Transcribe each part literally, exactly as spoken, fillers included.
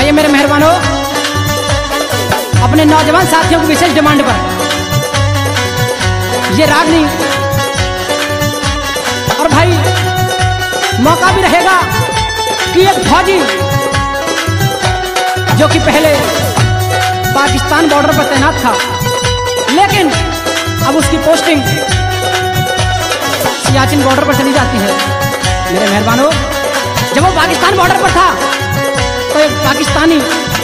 आइए मेरे मेहरबानों, अपने नौजवान साथियों की विशेष डिमांड पर ये रागनी, और भाई मौका भी रहेगा कि एक फौजी जो कि पहले पाकिस्तान बॉर्डर पर तैनात था, लेकिन अब उसकी पोस्टिंग सियाचिन बॉर्डर पर चली जाती है। मेरे मेहरबानों, जब वो पाकिस्तान बॉर्डर पर था तो एक पाकिस्तानी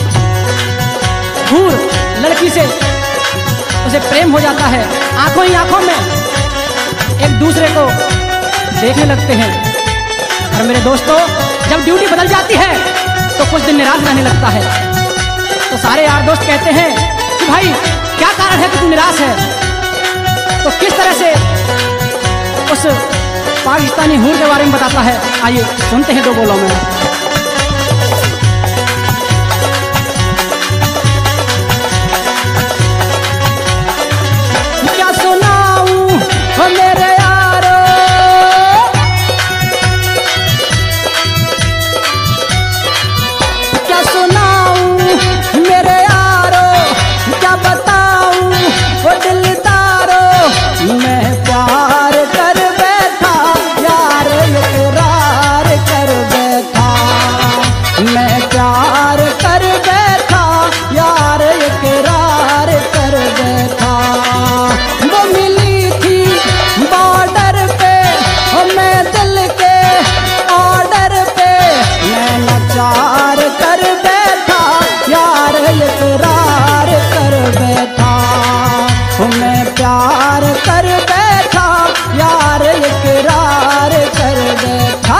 हूर लड़की से उसे प्रेम हो जाता है। आंखों ही आंखों में एक दूसरे को देखने लगते हैं। और मेरे दोस्तों, जब ड्यूटी बदल जाती है तो कुछ दिन निराश रहने लगता है। तो सारे यार दोस्त कहते हैं कि भाई क्या कारण है कि तू निराश है। तो किस तरह से उस पाकिस्तानी हूर के बारे में बताता है, आइए सुनते हैं दो बोलों में। क्या सुनाऊं ओ मेरे यारो, क्या सुनाऊं मेरे यारो, क्या बताऊं ओ दिलदारो, मैं प्यार कर बैठा यार, इकरार कर बैठा, मैं प्यार कर बैठा यार, इकरार कर बैठा। वो मिली थी बॉर्डर पे और मैं दिल के ऑर्डर पे, मैं लाचार कर बैठा यार, इकरार कर बैठा, मैं प्यार कर बैठा यार, इकरार कर बैठा।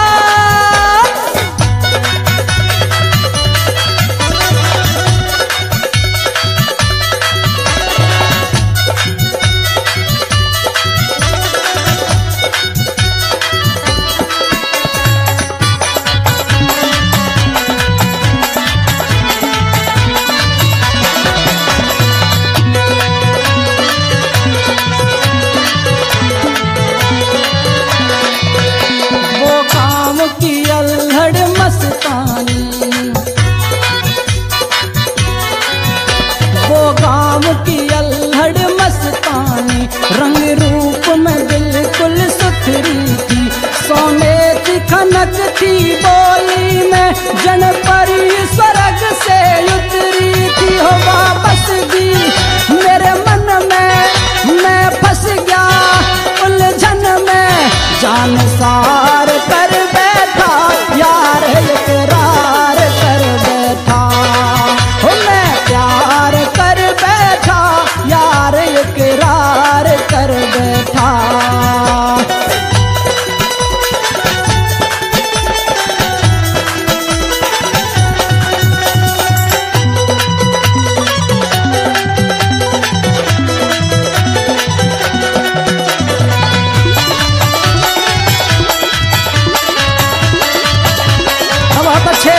रंग रूप में बिल्कुल सुथरी थी, सोने की खनक थी बोली में, जन परी स्वर्ग से उतरी थी। हो वापस दी मेरे मन में, मैं फंस गया उलझन में, जान सार कर बैठा यार, इकरार कर बैठा, हो मैं प्यार कर बैठा यार, इकरार कर बैठा। बहुत अच्छे।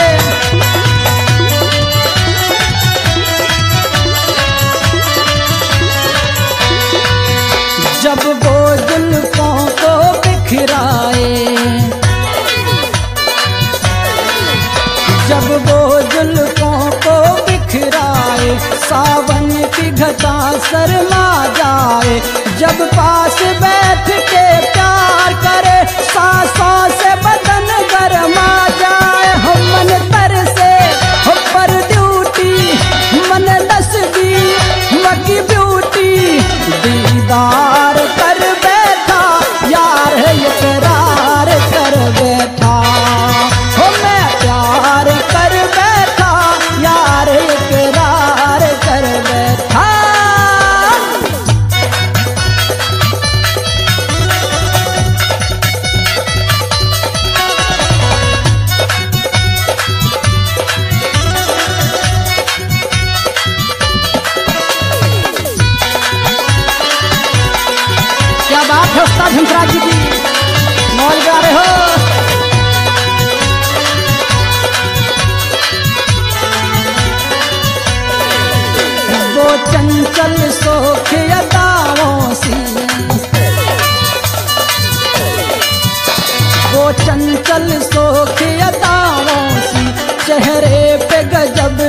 जब वो जुल्फों को बिखराए, जब वो जुल्फों को बिखराए, सावन की घटा शर्मा जाए, जब पास बैठ के प्यार करे, सांसों से बदन गरमा जाए, हम मन तर से हो पर ड्यूटी, मन दस दी मकी ब्यूटी, दीदार कर बैठा यार, इकरार कर बैठा, हो मैं प्यार कर बैठा यार, इकरार कर बैठा। क्या बात है उस्ताद हंसराज जी की, मौज गा रहे हो। वो चंचल सोख अदाओं सी, वो चंचल सोख अदाओं सी, चेहरे पे गजब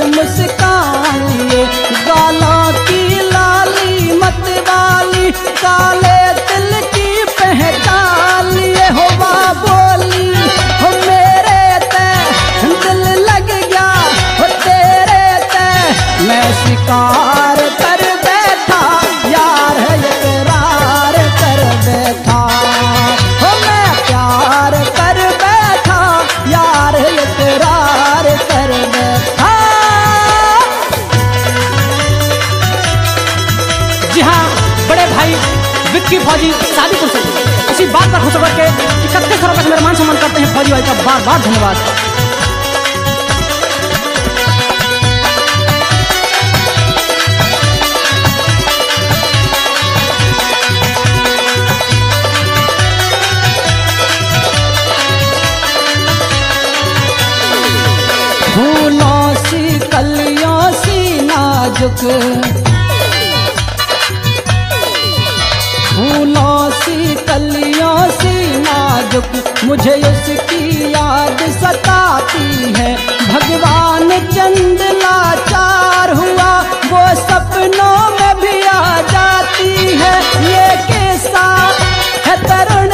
विक्की फौजी शादीपुर से इसी बात पर खुश होकर के इकतीस रुपए से मेरे मान सम्मान करते हैं फौजी भाई का बार बार धन्यवाद। फूलों सी कलियों सी नाजुक, फूलों सी कलियों सी नाजुक मुझे उसकी याद सताती है। भगवान चंद लाचार हुआ वो सपनों में भी आ जाती है। ये किस्सा है तरुण